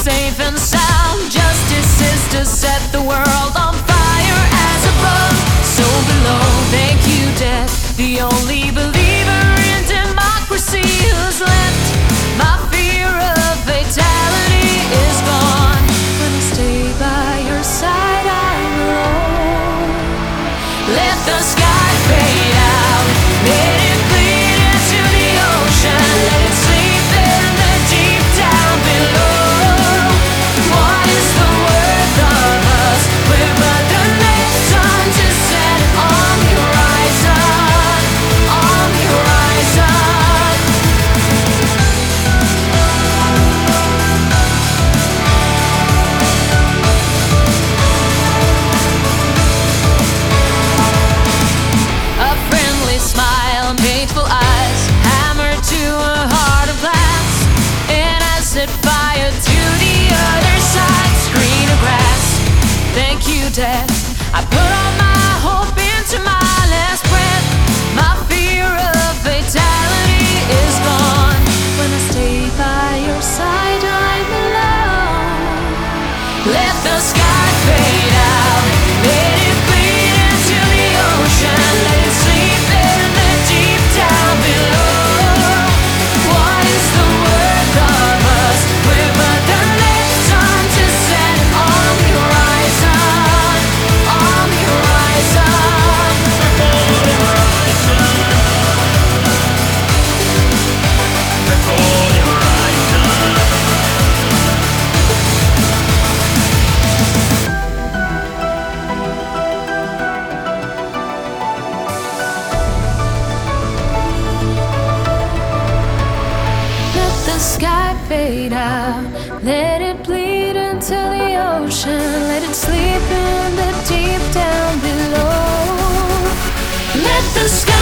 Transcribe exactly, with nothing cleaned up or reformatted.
safe and sound. Justice is to set the world on fire as above, so below. Thank you, death, the only believer in democracy who's left. My fear of fatality is gone. When I stay by your side, I'm alone. Let the sky fade out, let it bleed into the ocean, let it sleep in the deep down below. What is the worth of us? We're but the next sun to set on the horizon, on the horizon. A friendly smile and painful eyes, hammered to a heart of glass, and I set fire to the other side, screen of grass. Thank you, death, I put all my hope into my last breath. My fear of fatality is gone. When I stay by your side, I'm alone. Let the sky fade out, let it bleed into the ocean, let it sleep in the deep down below. What is the worth of us? We're but the next sun to set on the horizon, on the horizon. Let the sky fade out, let it bleed into the ocean, let it sleep in the deep down below. Let the sky